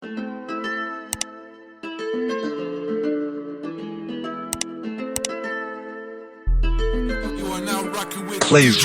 Plays.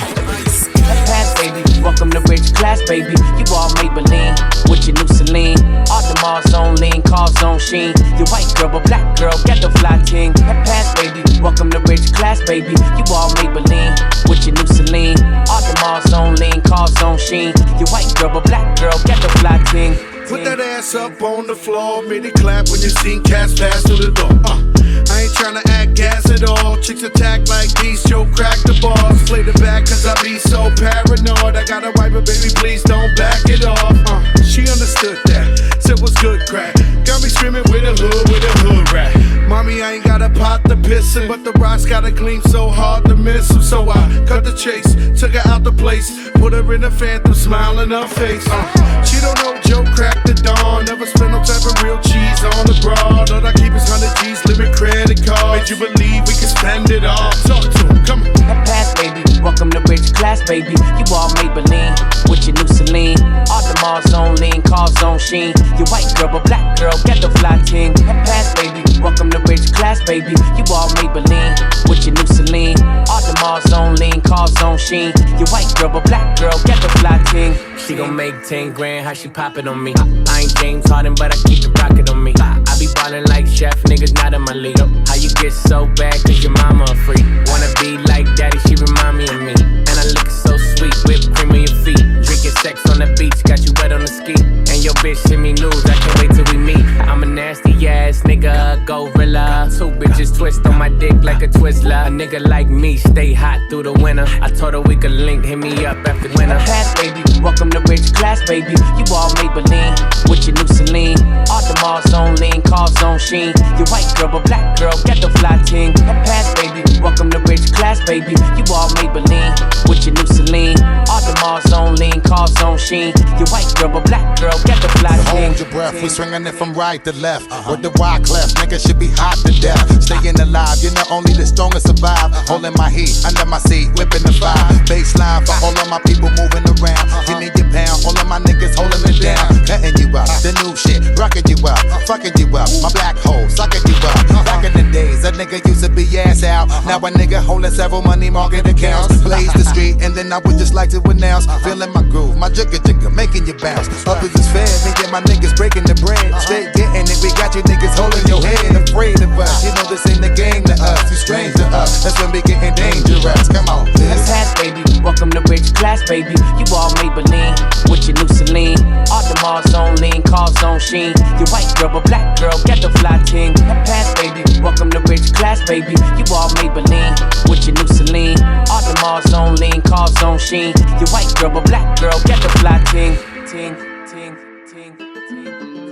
Pass, baby, welcome to rich class, baby. You all Maybelline with your new Celine. Audemars on lean, cars on sheen. You white girl, but black girl, get the fly ting. Pass, baby, welcome to rich class, baby. You all Maybelline with your new Celine. Audemars on lean, cars on sheen. You white girl, but black girl, get the fly ting. Put that ass up on the floor, made it clap when you seen cats pass through the door. I ain't tryna act gas at all. Chicks attack like these, Joe crack the balls. Play the back cause I be so paranoid. I gotta wipe it, baby, please don't back it off. She understood that, said what's good crack. Got me screaming with a hood rat. Mommy, I ain't got a pot to piss in, but the rocks gotta gleam so hard to miss him. So I cut the chase, took her out the place, put her in a phantom, smile in her face. She don't know Joe crack the dawn, never spend no type of real cheese on the broad. All I keep is 100 G's, limit credit card. Made you believe we can spend it all. Talk to him, come on. Pass, baby, welcome to rich class, baby. You all Maybelline with your new Celine. Audemars on lean, cars on sheen. You white girl, but black girl, get the fly ting. Pass, baby, welcome to rich class, baby. You all Maybelline with your new Celine. Audemars on lean, cars on sheen. You white girl, but black girl, get the fly ting. She gon' make 10 grand, how she pop it on me? I ain't James Harden, but I keep the rocket on me. I be ballin' like Chef, niggas not in my league. How you get so bad, cause your mama a freak? Wanna be like daddy, she remind me of me. And I look so sweet, whipped cream on your feet. Drinking sex on the beach, got you wet on the ski. And your bitch send me news, I can't wait till we meet. I'm a nasty ass nigga, gorilla. Two bitches twist on my dick like a Twizzler. A nigga like me, stay hot through the winter. I told her we could link, hit me up after winter. Pass, baby, welcome to rich class, baby. You all Maybelline with your new Celine. Audemars on lean, cars on sheen. You white girl, but black girl, get the fly ting. Pass, baby, welcome to rich class, baby. You all Maybelline with your new Celine. Audemars on lean, cars on sheen. You white girl, but black girl, get the fly ting. Hold your breath, we swinging it from right to left. With the wide clef, nigga should be hot to death. Staying alive, you know only the strongest survive. Holding my heat under my seat, whipping the fire. Baseline for all of my people moving around. Give me your pound, all of my niggas holding it down. Cutting you up, the new shit, rocking you up, fucking you up. My black hole, sucking you up. Back in the days, a nigga used to be ass out. Now a nigga holding several money market accounts. Blaze the street, and then I would just like to announce. Feeling my groove, my jigger, making you bounce. Others is fed, me and my niggas breaking the bread. Straight getting it, we got you niggas holding your head. Afraid of us, you know this ain't the game to us. You strange to us, that's when we getting dangerous. Come on, bitch. Pass, baby, welcome to rich class, baby. You all Maybelline with your new Celine. Audemars on lean, cars on sheen. You white girl, but black girl, get the fly ting. Pass, baby, welcome to rich class, baby. You all Maybelline with your new Celine. Audemars on lean, cars on sheen. You white girl, but black girl, get the fly ting. Ting, ting, ting, ting.